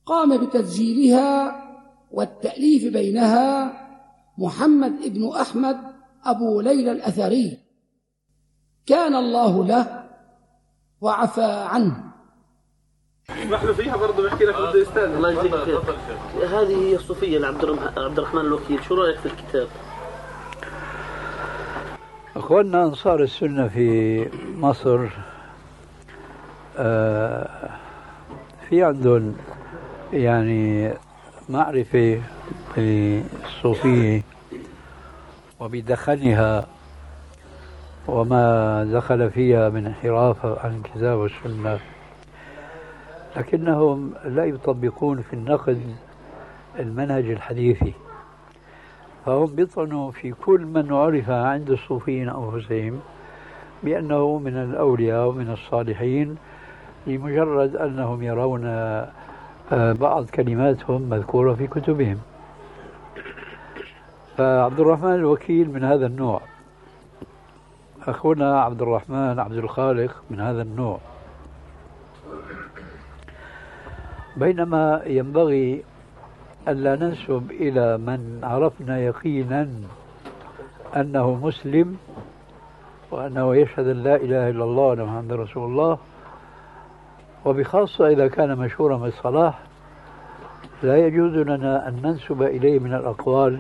قام بتسجيلها والتأليف بينها محمد بن أحمد أبو ليلى الأثري، كان الله له وعفى عنه. نحن فيها برضه بحكي لك بده يستاذن. الله يجزيك خير. هذه هي الصوفية لعبد الرحمن الوكيل، شو رأيك في الكتاب؟ أخواننا أنصار السنة في مصر في عندهم يعني معرفة بالصوفية وبدخلها وما دخل فيها من انحراف عن الكتاب والسنة، لكنهم لا يطبقون في النقد المنهج الحديثي، فهم بيطعنوا في كل من عرف عند الصوفيين أنفسهم بأنه من الأولياء ومن الصالحين لمجرد أنهم يرون بعض كلماتهم مذكورة في كتبهم. فعبد الرحمن الوكيل من هذا النوع، أخونا عبد الرحمن عبد الخالق من هذا النوع، بينما ينبغي ألا ننسب إلى من عرفنا يقينا أنه مسلم وأنه يشهد أن لا إله إلا الله وأن محمد رسول الله، وبخاصة إذا كان مشهورا بالصلاح لا يجوز لنا أن ننسب إليه من الأقوال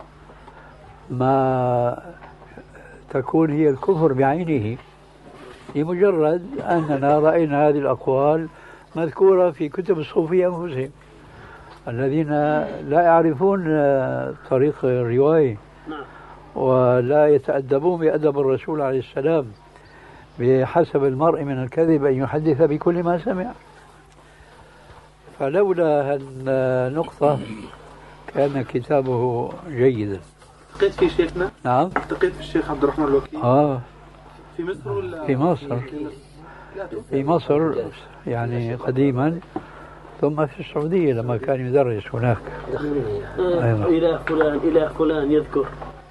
ما تكون هي الكفر بعينه، لمجرد أننا رأينا هذه الأقوال مذكورة في كتب الصوفية أنفسهم الذين لا يعرفون طريق الرواية ولا يتأدبون بأدب الرسول عليه السلام بحسب المرء من الكذب أن يحدث بكل ما سمع. فلولا النقطة كان كتابه جيدا. التقيت في شيخنا؟ نعم التقيت في الشيخ عبد الرحمن الوكيل؟ في مصر ولا؟ في مصر. في مصر يعني قديما، ثم في السعودية لما كان يدرس هناك. إله فلان إله فلان يذكر،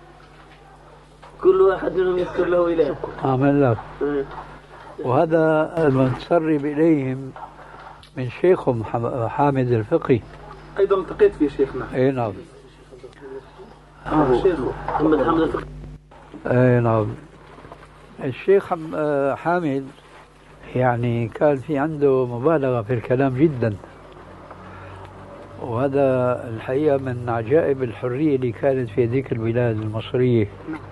كل واحد منهم يذكر له إله. آمن لك. وهذا المتسرب إليهم من شيخهم حامد الفقي. أيضا التقيت في شيخنا. أي نعم. شيخه محمد حامد الفقي. أي نعم. الشيخ حامد يعني كان في عنده مبالغة في الكلام جدا، وهذا الحقيقة من عجائب الحرية اللي كانت في هذيك البلاد المصرية،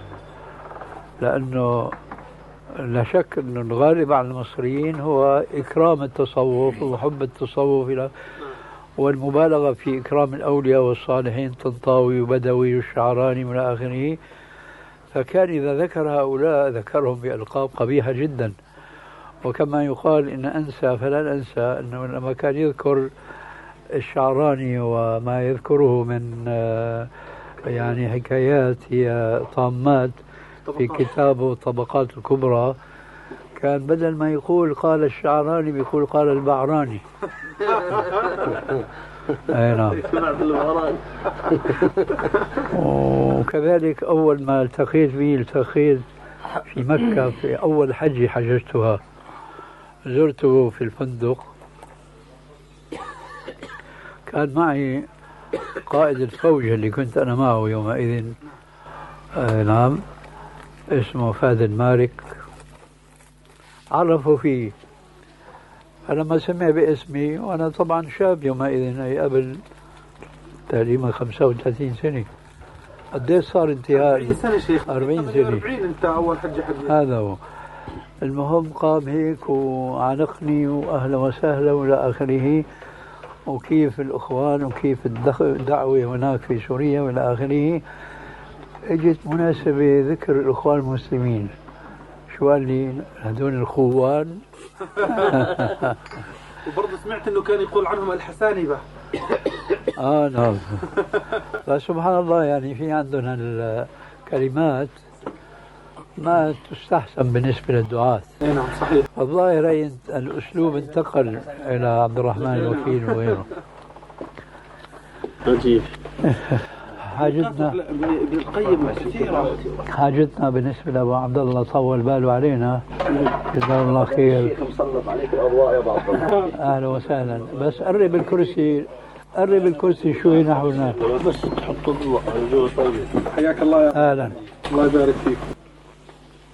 لأنه لا شك أن الغالب على المصريين هو إكرام التصوف وحب التصوف والمبالغة في إكرام الأولياء والصالحين، طنطاوي وبدوي والشعراني من آخره. فكان إذا ذكر هؤلاء ذكرهم بألقاب قبيحة جدا، وكما يقال إن أنسى فلا أنسى أنه لما كان يذكر الشعراني وما يذكره من يعني حكايات هي طامات في كتابه الطبقات الكبرى، كان بدل ما يقول قال الشعراني بيقول قال البعراني. أي نعم. وكذلك أول ما التقيت في مكة في أول حج حججتها، زرته في الفندق، كان معي قائد الفوج اللي كنت أنا معه يومئذ، نعم، اسمه فهد المالك، عرفوا فيه. فلما سمع باسمي، وأنا طبعا شاب يومئذ، أي قبل تقريبا 35 سنة، قديش صار انتهاء؟ 40 سنة شيخ. 40 سنة. 40 أنت أول حجة حجة. هذا هو. المهم قام هيك وعانقني وأهلا وسهلا وإلى آخره، وكيف الأخوان وكيف الدعوة هناك في سوريا وإلى آخره. اجت مناسبة ذكر الأخوان المسلمين، شو قال لي؟ هذول الخوان. وبرضه سمعت انه كان يقول عنهم الحسانبة. نعم. فسبحان الله، يعني في عندنا الكلمات ما تستحسن بالنسبة للدعاة. نعم صحيح. الظاهر الأسلوب انتقل إلى عبد الرحمن الوكيل وغيره. عجيب. حاجتنا بالنسبة لأبو عبد الله طول باله علينا، جزاه الله خير، مسلط عليك الأضواء يا أبو عبد الله. أهلا وسهلا، بس قرب الكرسي، قرب الكرسي شوي نحو هناك. بس تحط الضوء. طيب. حياك الله يا أهلا. الله يبارك فيك.